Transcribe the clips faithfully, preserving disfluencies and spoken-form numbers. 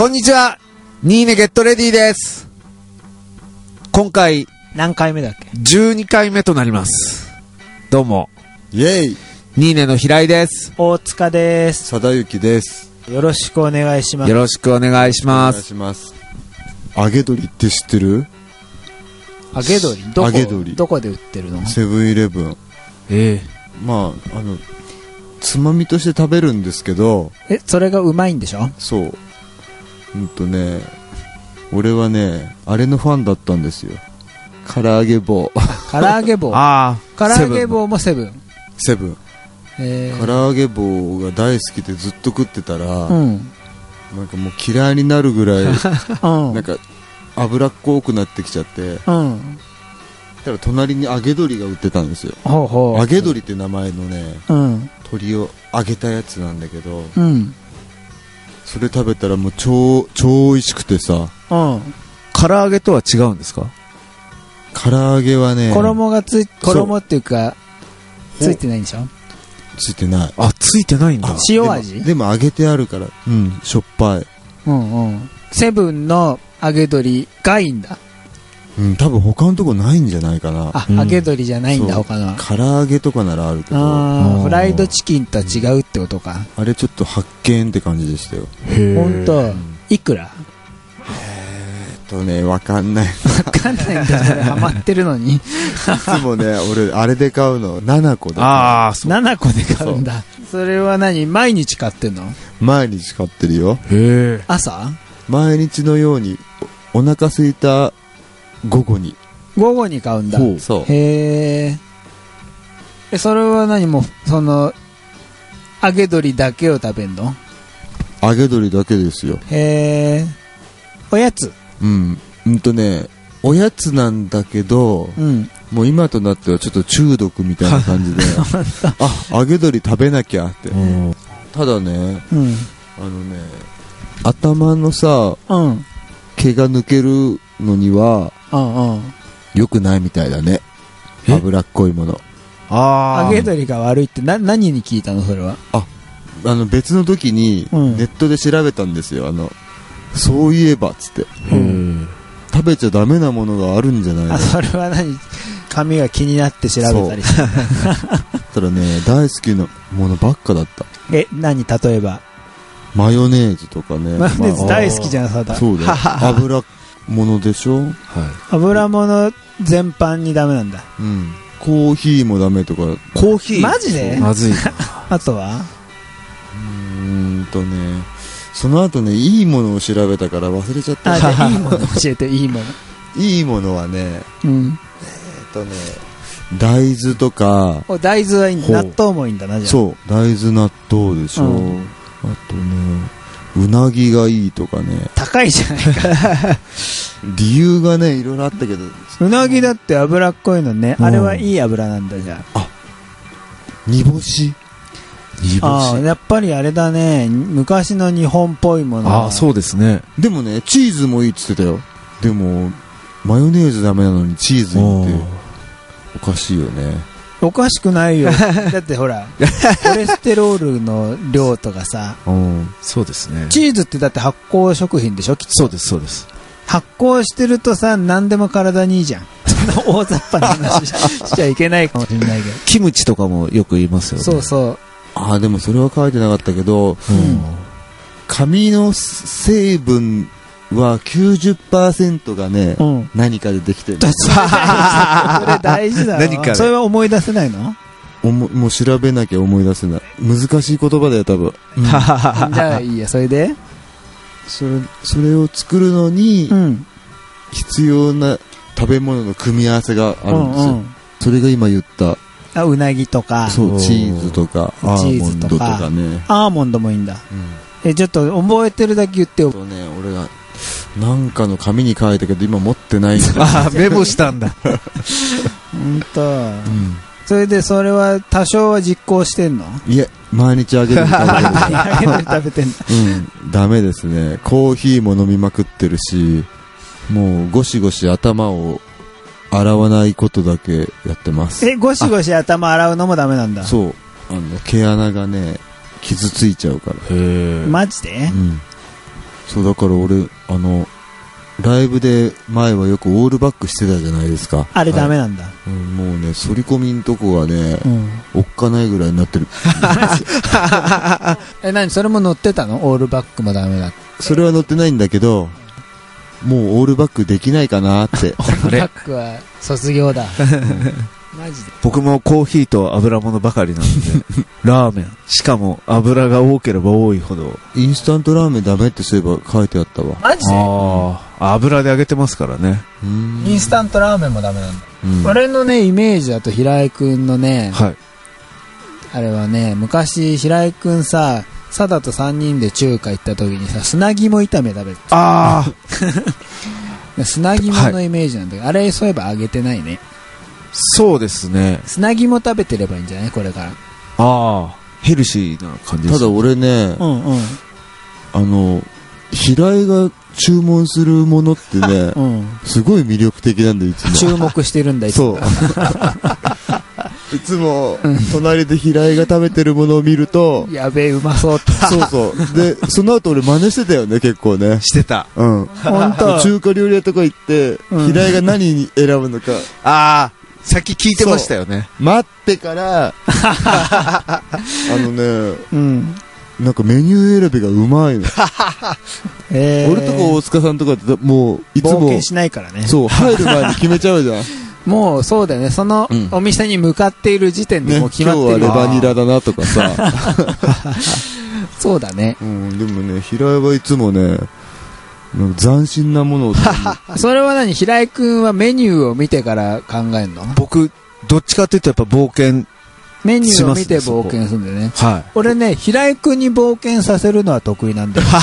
こんにちは、ニーネゲットレディです。今回何回目だっけ？ じゅうにかいめとなります。どうもイエイ、 ニーネの平井です。 大塚です。 貞之です。 よろしくお願いします。 よろしくお願いします。 お願いします。揚げ鶏って知ってる？ 揚げ鶏どこ、 揚げ鶏どこで売ってるの？ セブンイレブン。 ええまああのつまみとして食べるんですけど、 え、それがうまいんでしょ？ そう。うんとね、俺はね、あれのファンだったんですよ。唐揚げ棒。 唐揚げ棒。 ああ、 唐揚げ棒もセブン。 セブン。 えー、 唐揚げ棒が大好きでずっと食ってたら、 うん、 なんかもう嫌いになるぐらい、 うん、 なんか脂っこくなってきちゃって、 うん。 ただ隣に揚げ鶏が売ってたんですよ。 ほうほう。 揚げ鶏って名前のね、 うん、 鶏を揚げたやつなんだけど、 うん、 それ食べたらもう超超美味しくてさ。 うん。 唐揚げとは違うんですか？ 唐揚げはね、 衣がつい、衣っていうかついてないんでしょ？ ついてない。 あ、ついてないんだ。 塩味？ でも、でも揚げてあるから、うん、しょっぱい。 うんうん。セブンの揚げ鶏がいいんだ。 うん、多分他のとこないんじゃないかな。 あ、 うん、 揚げ鶏じゃないんだ、 そう他のは。 唐揚げとかならあるけど、 ああー、フライドチキンとは違うってことか。 れちょっと発見って感じでしたよ。 へほんと、いくら？ えっとね、わかんない。 わかんないんだ、それハマってるのに。 いつもね、俺、あれで買うの、ななこで。 ああ、そう。 ななこで買うんだ。それは何？毎日買ってんの？ 毎日買ってるよ。 へえ。 朝？ 毎日のように、おお腹空いた午後に。 午後に買うんだ。 ほうそう。 へー。え、それは何？もう、その、揚げ鶏だけを食べんの？ 揚げ鶏だけですよ。 へー。おやつ？ うん。うんとね、おやつなんだけど、 うん。 もう今となってはちょっと中毒みたいな感じで、あ、揚げ鶏食べなきゃって。ただね、 うん。 あのね、頭のさ、 うん。 毛が抜けるのには、 うんうん。 良くないみたいだね。 え脂っこいもの。 ああ。 揚げ鶏が悪いってな、何に聞いたのそれは？ あ、あの別の時に、 うんネットで調べたんですよ。あの、そういえばっつって。 へえ。 食べちゃダメなものがあるんじゃないの？ あ、それは何？髪が気になって調べたりして。 ただね、大好きなものばっかだった。 え、何？例えば。 マヨネーズとかね。 マヨネーズまあ大好きじゃん、さだ。 そうだよ。油ものでしょ？ はい。 油物全般にダメなんだ。 うん。コーヒーもダメとか。 コーヒー。 マジで？ まずい。 あとは？ うーんとね、その後ね、いいものを調べたから忘れちゃった。 あ、じゃあいいもの教えて、いいもの。 いいものはね、 うん。 えっとね、大豆とか、 お、大豆はいいんだ。 ほう納豆もいいんだな、じゃあ。 そう、大豆納豆でしょ。 うんあとね、うなぎがいいとかね、 高いじゃないか。 理由がね、いろいろあったけど、 うなぎだって脂っこいのね。 うんあれはいい油なんだ、じゃあ。 煮干し煮ああ、やっぱりあれだね。昔の日本っぽいもの。 ああ、そうですね。 でもね、チーズもいいって言ってたよ。でも、マヨネーズダメなのにチーズいいって、おかしいよね。 おかしくないよ。だってほら、コレステロールの量とかさ。 うん。 そうですね。 チーズってだって発酵食品でしょ、きっと。 そうです、そうです。 発酵してるとさ、何でも体にいいじゃん。そんな大雑把な話しちゃいけないかもしれないけど。 キムチとかもよく言いますよね。 そうそう。 ああ、でもそれは書いてなかったけど、 うん。 紙の成分は きゅうじゅっパーセント がね、 うん。 何かでできてる。 それ大事だろ。 何かでそれは思い出せないの？ おももう調べなきゃ思い出せない。難しい言葉だよ、多分。うんじゃあいいや、それで？ それ、それを作るのにう、ん。 必要な食べ物の組み合わせがあるんですよ。 うんうんそれが今言った、 あ、うなぎとか、 そう、チーズとか、アチーーモンドとズとかかね。 アーモンドもいいんだ。 うん。 え、ちょっと覚えてるだけ言ってよ。 とね、俺が、なんかの紙に書いたけど、今持ってないんだ。 ああ、メモしたんだ。 ほんと。 うん。 それで、それは多少は実行してんの？ いえ、毎日あげる食べてるから。 揚げ鶏食べてんの？ うん、ダメですね。コーヒーも飲みまくってるし、もうゴシゴシ頭を洗わないことだけやってます。 え、ゴシゴシ頭洗うのもダメなんだ。 そう。あの、毛穴がね、傷ついちゃうから。 へえ。 マジで？ うん。 そうだから俺あのライブで前はよくオールバックしてたじゃないですか。 あれダメなんだ。 うん、もうね反り込みんとこがね、 うん、 おっかないぐらいになってる。 え、何それも乗ってたの？オールバックもダメだ。 それは乗ってないんだけど、もうオールバックできないかなって。 オールバックは卒業だ。マジで。 僕もコーヒーと油物ばかりなので、ラーメン。しかも油が多ければ多いほど。 インスタントラーメンダメってそういえば書いてあったわ。 マジで？ ああ、油で揚げてますからね。 うーんインスタントラーメンもダメなんだ。 うん、 俺のね、イメージだと平井くんのね、 はい。 あれはね、昔平井くんさ、サダとさんにんで中華行った時にさ、砂肝炒め食べてた。 ああ。砂肝のイメージなんだけど、はい、あれそういえば揚げてないね。 そうですね。 砂肝食べてればいいんじゃないこれから。ああ、ヘルシーな感じです。 ただ俺ね、 うんうん。 あの、平井が注文するものってね、うん、すごい魅力的なんだよ、いつも。 注目してるんだ、いつも。 そう。いつも、隣で平井が食べてるものを見ると、 やべえ、うまそうって。 そうそう。で、その後俺真似してたよね、結構ね。 してた。 うん。 本当。 中華料理屋とか行って、うん、平井が何に選ぶのか。 ああ。先聞いてましたよね。 待ってから、あのね、 うん、 なんかメニュー選びがうまいの。えー、俺とか大塚さんとかってもういつも冒険しないからね。 そう、入る前に決めちゃうじゃん。 もうそうだよね。そのお店に向かっている時点でもう決まってる、 ね、今日はレバニラだなとかさ。 そうだね。 うん、でもね、平井はいつもね、斬新なものをそれは何平井くんはメニューを見てから考えるの？ 僕どっちかというとやっぱ冒険メニューを見て冒険するんだよね。 はい。 俺ね平井くんに冒険させるのは得意なんだよ。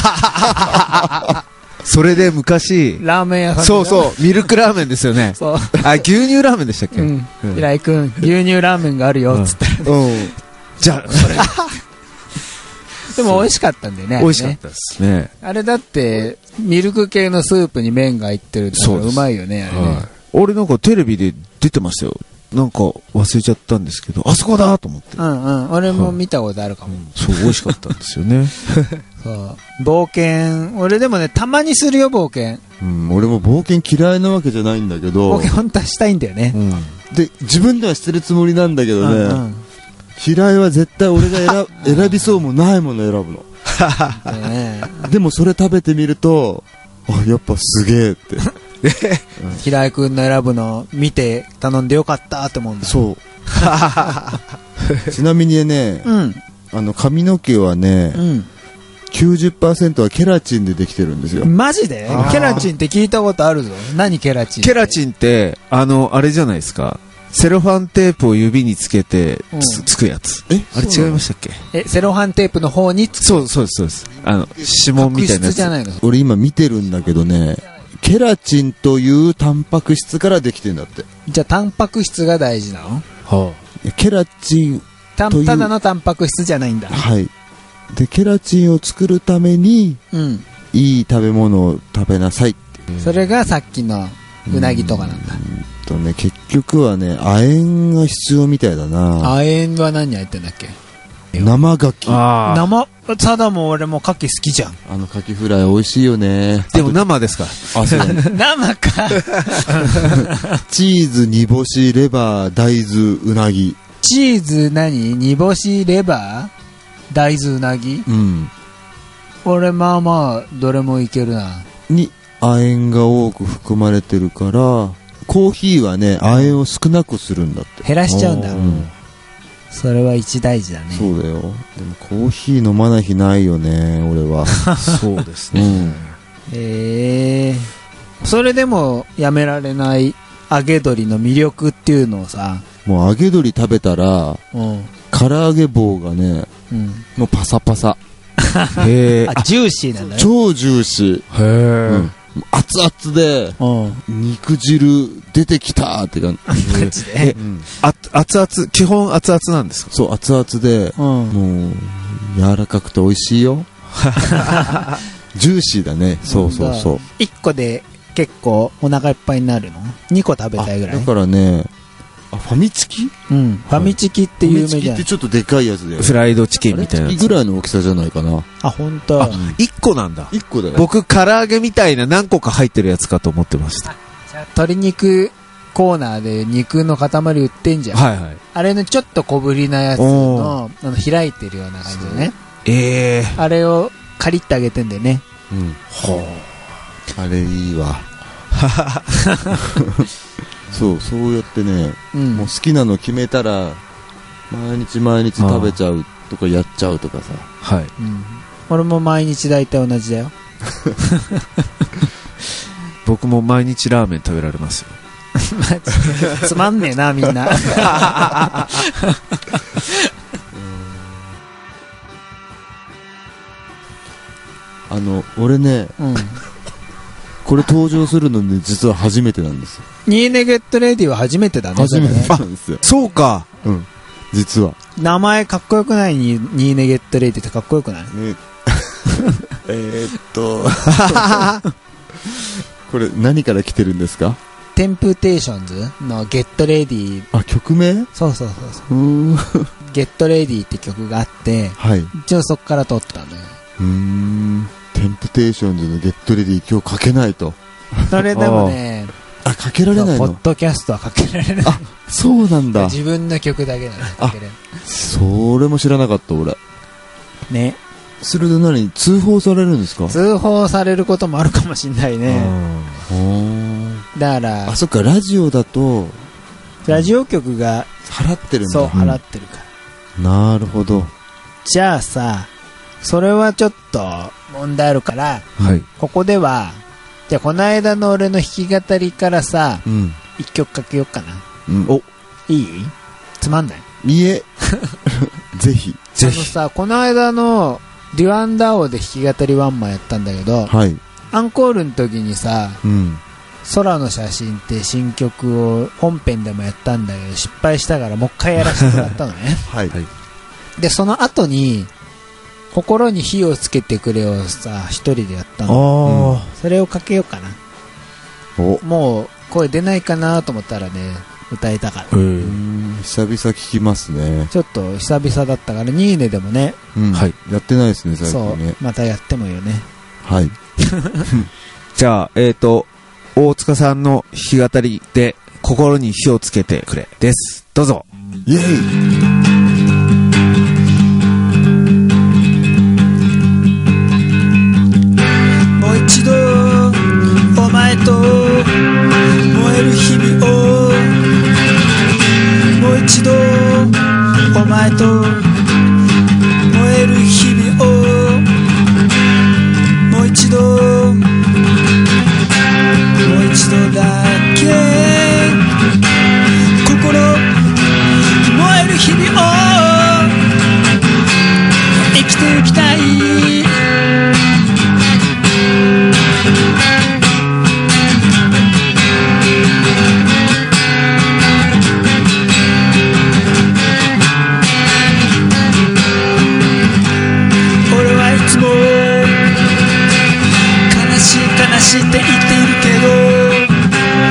それで昔ラーメン屋さんそうそうミルクラーメンですよね。 そうあ牛乳ラーメンでしたっけ？うんうん、平井くん牛乳ラーメンがあるよっつって、 うんうん、じゃあそれでも美味しかったんだよね。 美味しかったですね。 あれだってミルク系のスープに麺が入ってるからうまいよね、あれね。はい、 俺なんかテレビで出てましたよ。なんか忘れちゃったんですけど、あそこだと思って。 うんうん。俺も見たことあるかも。はい、 そう、美味しかったんですよね。 そう。冒険、俺でもね、たまにするよ、冒険。 うん、俺も冒険嫌いなわけじゃないんだけど。 冒険本当はしたいんだよね。うん、 で、自分ではしてるつもりなんだけどね。うんうん、平井は絶対俺が選選びそうもないもの選ぶの。ね、でもそれ食べてみると、あ、やっぱすげえって。 平井くんの選ぶの見て頼んでよかったって思うんだ。 そう。ちなみにね、うん、あの髪の毛はね、うん、きゅうじゅっパーセント はケラチンでできてるんですよ。 マジで？ケラチンって聞いたことあるぞ。何ケラチン？ ケラチンってあのあれじゃないですか。セロファンテープを指につけて つ,、うん、つくやつ。え、あれ違いましたっけ？ え、セロファンテープの方につく。 そうそうですそうです。あの指紋みたいなやつ。 じゃないの？ 俺今見てるんだけどね、ケラチンというタンパク質からできてんだって。 じゃあタンパク質が大事なの？ はあ、ケラチンたただのタンパク質じゃないんだ。 はい。でケラチンを作るために、うん、いい食べ物を食べなさいって。 それがさっきのうなぎとかなんだ。 とね、結局はね、亜鉛が必要みたいだな。 亜鉛は何入ってんだっけ？ 生牡蠣。 生、ただも俺も牡蠣好きじゃん。 あの牡蠣フライ美味しいよね。 でも生ですか？ あ、そうだね。 生か。 チーズ、煮干し、レバー、大豆、うなぎ。 チーズ何？煮干し、レバー、大豆、うなぎ？うん。俺まあまあ、どれもいけるな。 に、亜鉛が多く含まれてるから、コーヒーはね、亜鉛を少なくするんだって。 減らしちゃうんだ。うん、それは一大事だね。 そうだよ。でもコーヒー飲まない日ないよね、俺は。 そうですね。うん、 えー、それでもやめられない揚げ鶏の魅力っていうのをさ。 もう揚げ鶏食べたら、うん、唐揚げ棒がね、うん、もうパサパサ。 へー。あ、ジューシーなんだね。 超ジューシー。へー。うん熱々で、うん、肉汁出てきたって感じで、 うん、あ熱々基本熱々なんですか？ そう熱々で、うん、もう柔らかくて美味しいよ。ジューシーだね。そうそうそう。 いっこで結構お腹いっぱいになるの？にこ食べたいぐらい。 だからねあ、ファミチキ？ うん。ファミチキって有名じゃん。 ファミチキってちょっとでかいやつだよ。 フライドチキンみたいなやつ。 チキぐらいの大きさじゃないかな。 あ、ほんと。 あ、一個なんだ。 一個だよ。 僕、唐揚げみたいな何個か入ってるやつかと思ってました。 じゃあ鶏肉コーナーで肉の塊売ってんじゃん。 はいはい。 あれのちょっと小ぶりなやつの、あの、開いてるような感じでね。 ええー。 あれを借りってあげてんだよね。 うん。ほう。あれいいわ。そう、そうやってね、うん、もう好きなの決めたら、毎日毎日食べちゃうとかやっちゃうとかさ。 はい。 うん、俺も毎日大体同じだよ。 僕も毎日ラーメン食べられますよ。 つまんねえな、みんな。 あの、俺ね、うんこれ登場するのね、実は初めてなんですよ。 ニーネゲットレディは初めてだね。 初めてなんですよ。 そうか。 うん。実は。 名前かっこよくない？ニーネゲットレディってかっこよくない？ね、 えーっと。これ何から来てるんですか？ テンプテーションズのゲットレディ。 あ、曲名？ そうそうそうそう。うーゲットレディって曲があって、はい。一応そっから撮ったのよ。 うーん。テンプテーションズのゲットレディ今日かけないと。 それでもね、 あ、かけられないの？ ポッドキャストはかけられない。 あ、そうなんだ。 自分の曲だけだね。かけれない。 それも知らなかった俺。 ね。 それで何？通報されるんですか？ 通報されることもあるかもしんないね。だから、 あ、そっか、ラジオだと、 ラジオ局が払ってるんだ。 そう、払ってるから。 なるほど。 じゃあさ、それはちょっと問題あるから、はい、ここでは、じゃあこの間の俺の弾き語りからさ、うん、一曲かけようかな。 うん、お、 いい？つまんない？ いいえ。ぜひ。 ぜひ。あのさ、この間のデュアンダオで弾き語りワンマンやったんだけど、はい、アンコールの時にさ、うん、空の写真って新曲を本編でもやったんだけど、失敗したからもう一回やらせてもらったのね。はい。で、その後に、心に火をつけてくれをさ、一人でやったの。うん、それをかけようかな。おもう声出ないかなと思ったらね、歌えたから。うん、 久々聞きますね。 ちょっと久々だったから、ニーネでもね。 うん、はい。やってないですね、最近ね。 そう、またやってもいいよね。 はい。 じゃあ、えっと、大塚さんの弾き語りで、心に火をつけてくれです。どうぞ。 イェイ。 一度お前と燃える日々をもう一度お前と燃える日々をもう一度もう一度だけ心燃える日々を生きてゆきたいして言っているけど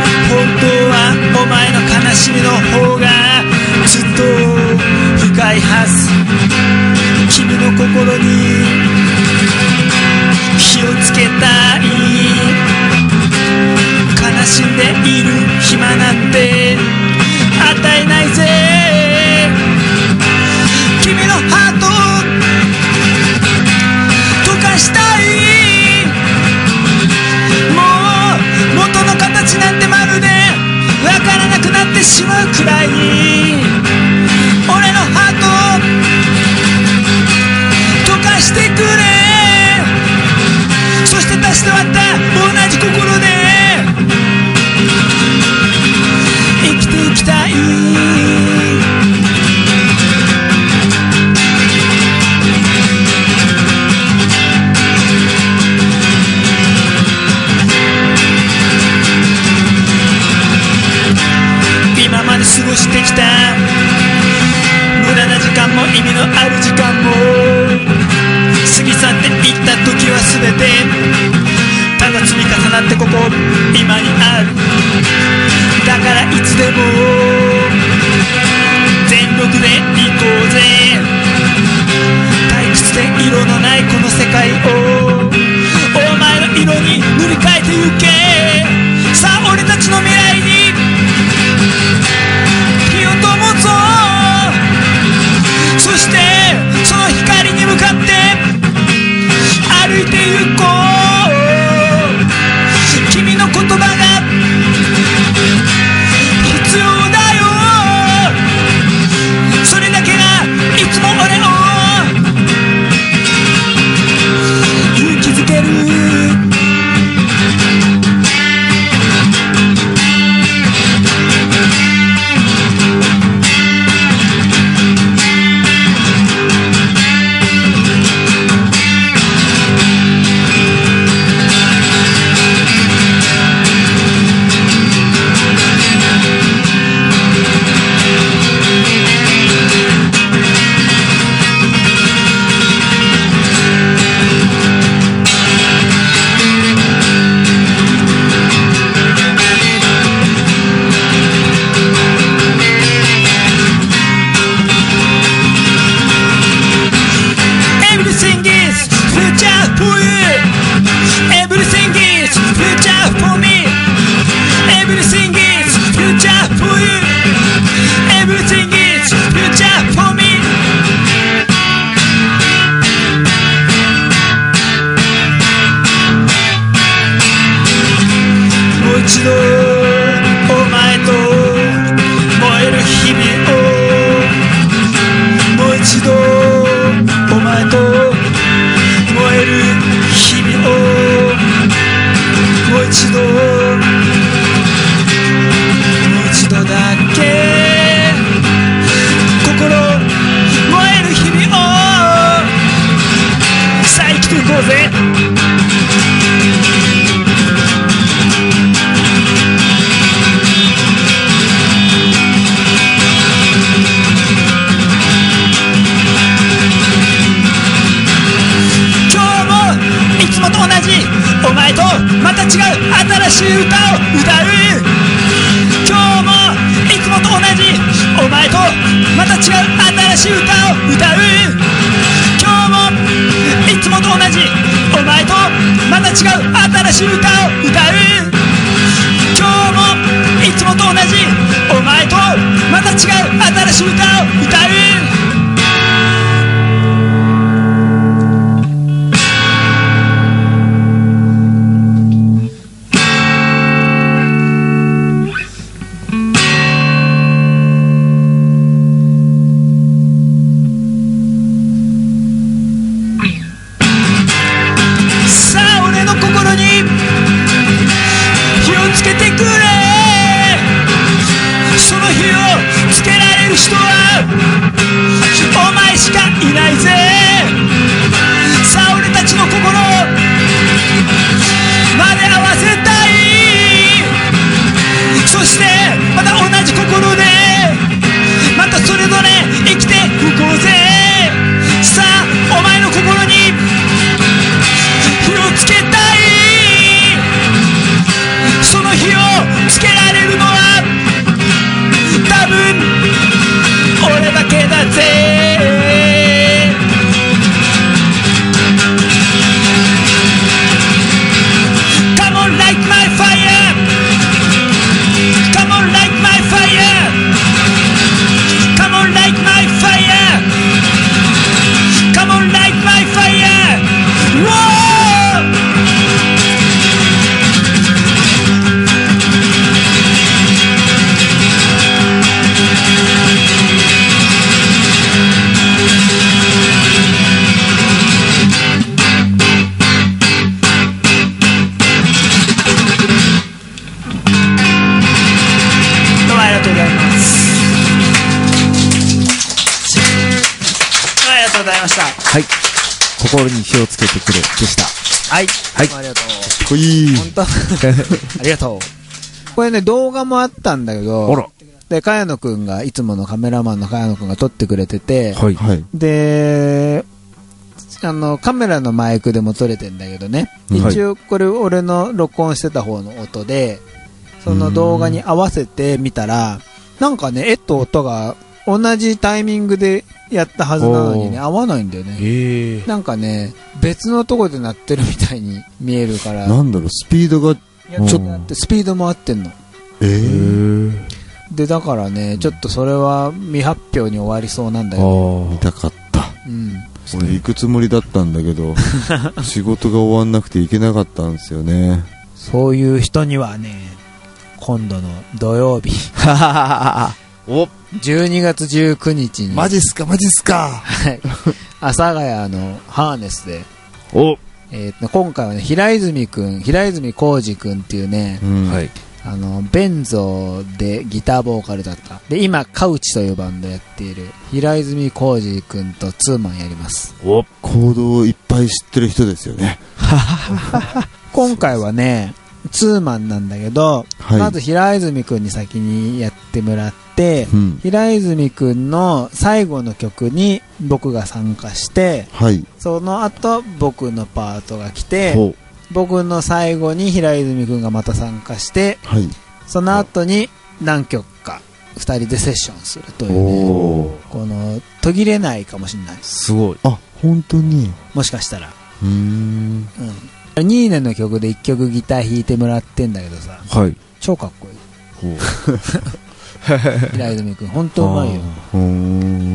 いました。 はい。心に火をつけてくれでした。 はい。 はい。 ありがとう。 こいい。 本当ありがとう。これね、動画もあったんだけど、 あら。 で、茅野くんが、いつものカメラマンの茅野くんが撮ってくれてて、 はい。はい。 で、あの、カメラのマイクでも撮れてんだけどね、うん、一応これ俺の録音してた方の音で、その動画に合わせてみたら、なんかね、絵と音が同じタイミングでやったはずなのにね、合わないんだよね。へなんかね、別のとこで鳴ってるみたいに見えるから。 なんだろう、スピードがちょっと、スピードも合ってんの。 えー、 で、だからね、ちょっとそれは未発表に終わりそうなんだけど。 見たかった。 うん。 俺行くつもりだったんだけど、仕事が終わんなくて行けなかったんですよね。 そういう人にはね、今度の土曜日。おじゅうにがつじゅうくにちに。 マジっすか、マジっすか。 はい。阿佐ヶ谷のハーネスで。 おえー、今回はね、平泉くん、平泉浩二くんっていうね、うん、はい。あの、ベンゾでギターボーカルだった。で、今、カウチというバンドやっている、平泉浩二くんとツーマンやります。 お行動をいっぱい知ってる人ですよね。 今回はね、ツーマンなんだけど、はい、まず平泉くんに先にやってもらって、うん、平泉くんの最後の曲に僕が参加して、はい、その後僕のパートが来て、僕の最後に平泉くんがまた参加して、はい、その後に何曲かふたりでセッションするというね、この途切れないかもしれない。 すごい。 あ、本当に。 もしかしたら。うーん。うん。にいねんの曲でいっきょくギター弾いてもらってんだけどさ、はい、超かっこいい。平泉くん本当うまいよ。うん、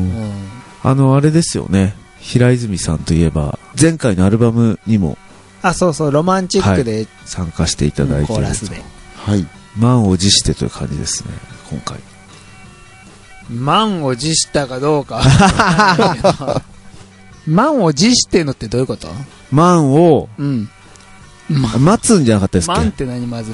あのあれですよね。平泉さんといえば前回のアルバムにも。 あ、そうそう、ロマンチックで、はい、 参加していただいている、 コーラスで、 はい、満を持してという感じですね、今回。 満を持したかどうか満を持してのってどういうこと？ 満を、うん、ま、待つんじゃなかったですか？ 満って何まず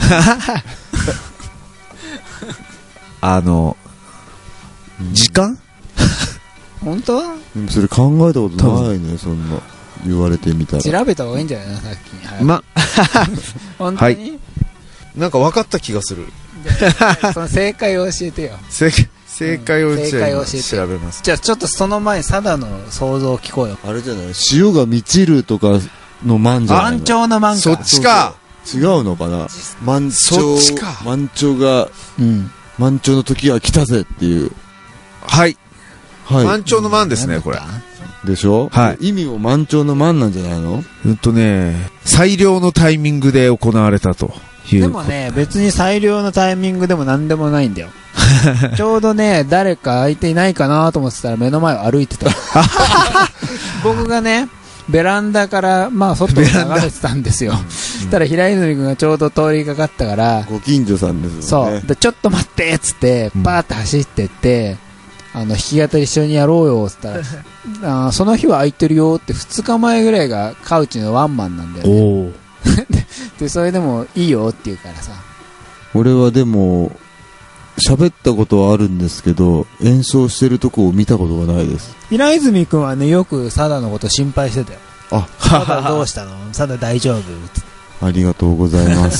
あの、時間本当？ それ考えたことないね、そんな。言われてみたら調べた方がいいんじゃないの、さっき。はい、 ま本当に、はい、 なんか分かった気がする。 その正解を教えてよ。 正, 正解を、うん、正解を教えて調べます。 じゃあちょっとその前にサダの想像を聞こうよ。 あれじゃない、潮が満ちるとかの満じゃないの？ 満潮の満か。 そっちか。 そうそう違うのかな。満潮、満潮が、うん、満潮の時が来たぜっていう。 はい、はい、満潮の満ですね、これ。 でしょ、はい、意味も満潮の満なんじゃないの？ うんとね、最良のタイミングで行われたという。 でもね、別に最良のタイミングでも何でもないんだよ。ちょうどね、誰か相手いないかなと思ってたら目の前を歩いてた。僕がね、ベランダから、まあ、外を眺めてたんですよ。そしたら平泉君がちょうど通りかかったから、 ご近所さんですよね。 そう。で、ちょっと待ってっつって、パーって走ってって、うん、あの、弾き語り一緒にやろうよっつったら、あその日は空いてるよってふつかまえぐらいがカウチのワンマンなんだよね。で、それでもいいよって言うからさ。 俺はでも、喋ったことはあるんですけど、演奏してるとこを見たことがないです。 平泉君はね、よくサダのこと心配してたよ。あ、サダどうしたの？サダ大丈夫？ ありがとうございます。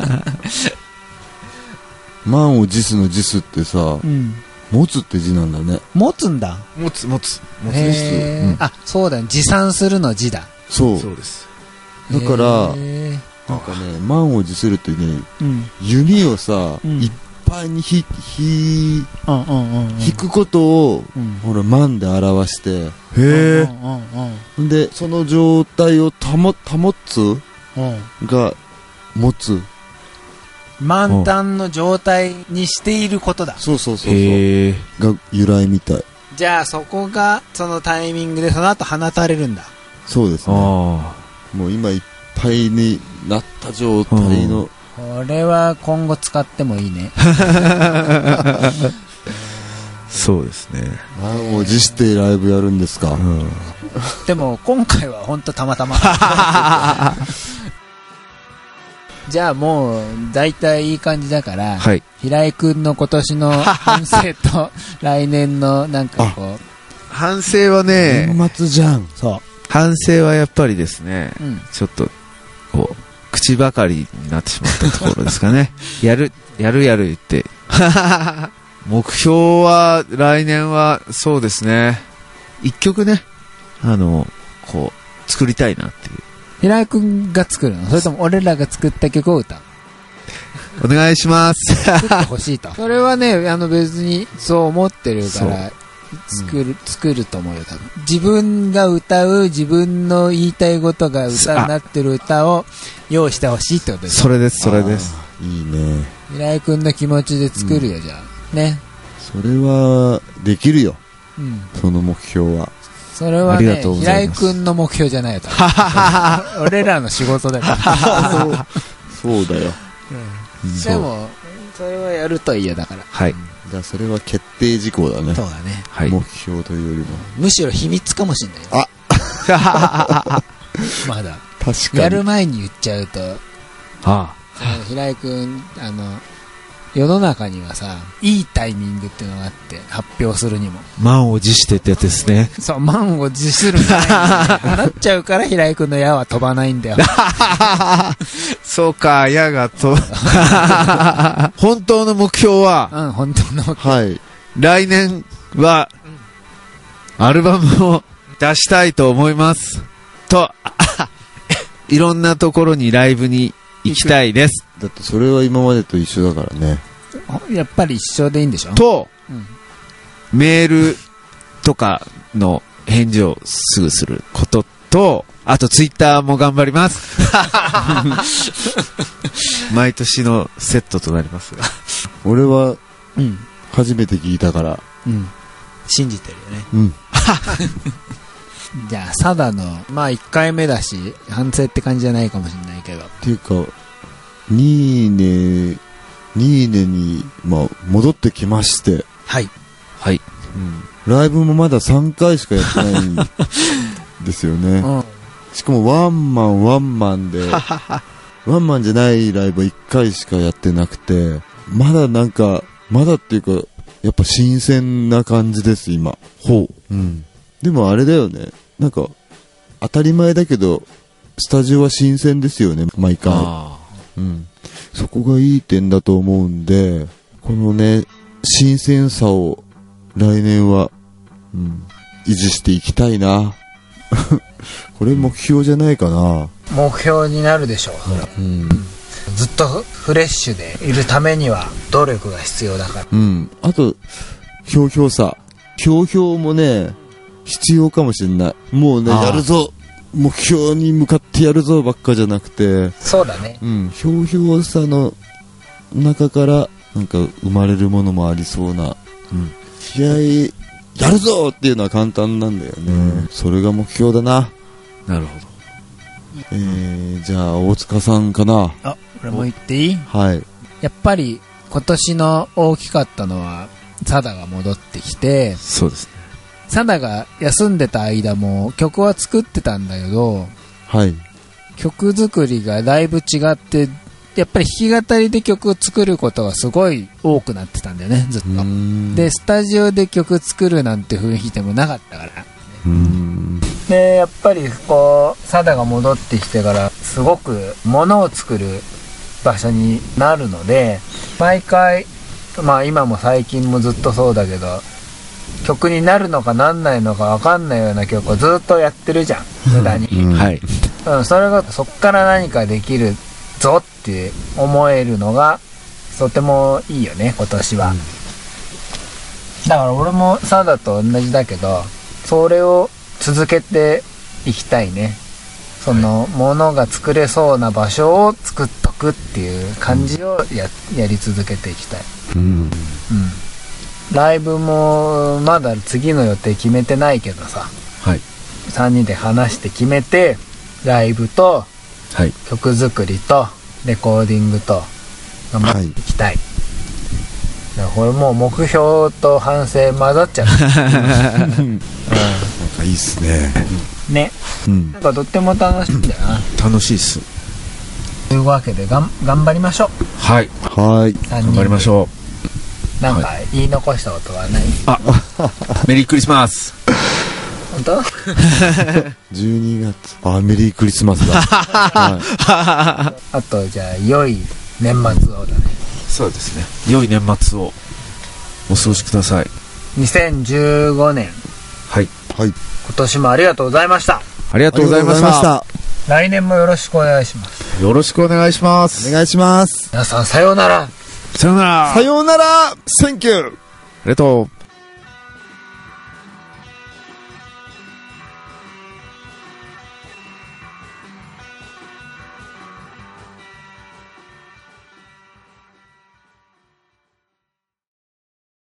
満を持すの持すってさ、うん、持つって字なんだね。 持つんだ。 持つ、持つ。持つです、うん。あ、そうだね。持参するの字だ。 そう。 そうです。 だから、なんかね、満を持するってね、うん、弓をさ、うん、いっぱいにひ、ひ、うんうんうんうん、引くことを、うん、ほら、満で表して、へえ、 うんうん、で、その状態を保、保つ、うん、が、持つ。 満タンの状態にしていることだ。 そうそうそうそう。が由来みたい。 じゃあそこがそのタイミングでその後放たれるんだ。 そうですね。もう今いっぱいになった状態の。 これは今後使ってもいいね。 そうですね。 満を持してライブやるんですか。うん、 でも今回は本当たまたま。じゃあもう大体いい感じだから、はい、平井くんの今年の反省と来年のなんかこう反省はね、 年末じゃん。 そう。 反省はやっぱりですね、 うん、 ちょっと、こう、口ばかりになってしまったところですかね。やる、やるやる言って。目標は、来年は、そうですね、一曲ね、あの、こう、作りたいなっていう。 平井くんが作るの？それとも俺らが作った曲を歌う？ お願いします。 作ってほしいと。それはね、あの別にそう思ってるから、作る、うん、作ると思うよ、多分。自分が歌う、自分の言いたいことが歌になってる歌を用意してほしいってことです。 それです、それです。 いいね。 平井くんの気持ちで作るよ、うん、じゃあ。ね。 それは、できるよ。 うん。 その目標は。 それはね、平井くんの目標じゃないよ。俺らの仕事だから。 そうだよ。 うん、でも、それはやるといいよ、だから。 はい。 じゃあそれは決定事項だね。 そうだね。 はい。目標というよりも。 むしろ秘密かもしれないよ。 あまだ。 確かに。 やる前に言っちゃうと。 ああ。 平井くん、あの、世の中にはさ、いいタイミングっていうのがあって、発表するにも。 満を持してってやつですね。 そう、満を持するんだよ、ね。払っちゃうから平井くんの矢は飛ばないんだよ。 そうか、矢が飛ぶ。本当の目標は、 うん、本当の目標。 はい。 来年は、アルバムを出したいと思います。と、いろんなところにライブに行きたいです。 だってそれは今までと一緒だからね。 やっぱり一緒でいいんでしょと、うん、メールとかの返事をすぐすることと、あとツイッターも頑張ります。毎年のセットとなりますが。 俺は、初めて聞いたから。 うん。信じてるよね。 うん。 じゃあ、サダの、まあいっかいめだし、反省って感じじゃないかもしれないけど。 っていうか、ニーネ、ニーネに、まあ、戻ってきまして。 はい。 はい。 うん。ライブもまださんかいしかやってないんですよね。うん。しかもワンマンワンマンで、ワンマンじゃないライブはいっかいしかやってなくて、まだなんか、まだっていうか、やっぱ新鮮な感じです、今。 ほう。 うん。でもあれだよね。なんか、当たり前だけど、スタジオは新鮮ですよね、毎回。うん。そこがいい点だと思うんで、このね、新鮮さを来年は、うん、維持していきたいな。これ目標じゃないかな。 目標になるでしょう、うん、ずっとフレッシュでいるためには努力が必要だから。 うん。あと、ひょうひょうさ。ひょうひょうもね、必要かもしれない。もうね、やるぞ、目標に向かってやるぞばっかじゃなくて、 そうだね。 うん、ひょうひょうさの中からなんか生まれるものもありそうな、うん、試合やるぞっていうのは簡単なんだよね、うん、それが目標だな。 なるほど。 えー、じゃあ大塚さんかな。 あ、俺も言っていい？ はい。 やっぱり今年の大きかったのはサダが戻ってきて。 そうですね。 サダが休んでた間も曲は作ってたんだけど、 はい。 曲作りがだいぶ違って、やっぱり弾き語りで曲を作ることがすごい多くなってたんだよね、ずっと。で、スタジオで曲作るなんて雰囲気でもなかったから。 うーん。 で、やっぱりこう、サダが戻ってきてから、すごく物を作る場所になるので、毎回、まあ今も最近もずっとそうだけど、曲になるのかなんないのか分かんないような曲をずっとやってるじゃん、無駄に、 うん、はい、 うん、それがそっから何かできるぞって思えるのがとてもいいよね、今年は、うん、だから俺もサダと同じだけど、それを続けていきたいね。そのものが作れそうな場所を作っとくっていう感じを や, やり続けていきたい、 うんうん、 ライブもまだ次の予定決めてないけどさ、 はい、 さんにんで話して決めて、ライブと曲作りとレコーディングと頑張っていきたい、はい、これもう目標と反省混ざっちゃう、うん、なんかいいっすねね、うん、なんかとっても楽しいんだよな。 楽しいっす。 というわけでがん頑張りましょう。 はい、 はい、 頑張りましょう。 なんか言い残したことはない？ あ、メリークリスマス。 本当？ じゅうにがつ、あ、メリークリスマスだ。 はい、あとじゃあ良い年末をだね。 そうですね。良い年末をお過ごしください。 にせんじゅうごねん。 はい。 はい。 今年もありがとうございました。 ありがとうございました。 来年もよろしくお願いします。 よろしくお願いします。 お願いします。 皆さんさようなら。 さようなら。 さようなら。センキュー。 ありがとう。